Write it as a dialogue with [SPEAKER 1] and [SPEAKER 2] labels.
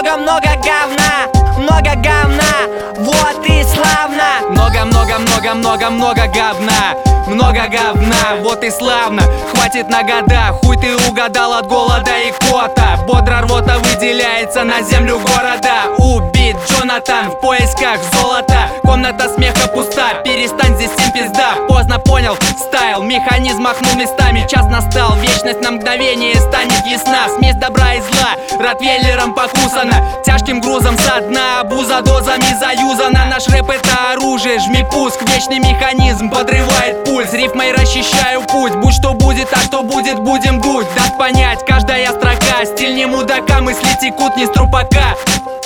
[SPEAKER 1] много-много говна, много говна, вот и славно.
[SPEAKER 2] Много-много-много-много-много говна, много говна, вот и славно. Хватит на года, хуй ты угадал от голода и кота. Бодро рвота выделяется на землю города. Убит Джонатан в поисках золота. Комната смеха пуста, перестань, здесь всем пизда. Поздно понял стайл, механизм махнул местами. Час настал, вечность на мгновение станет ясна. Смесь добра и зла, ротвейлером покусана. Тяжким грузом со дна, абуза дозами заюзана. Наш рэп это оружие, жми пуск, вечный механизм подрывает пульс. Рифмой расчищаю путь, будь что будет, а что будет, будем дуть. Даст понять каждая строка, стиль не мудака, мысли текут не с трупака.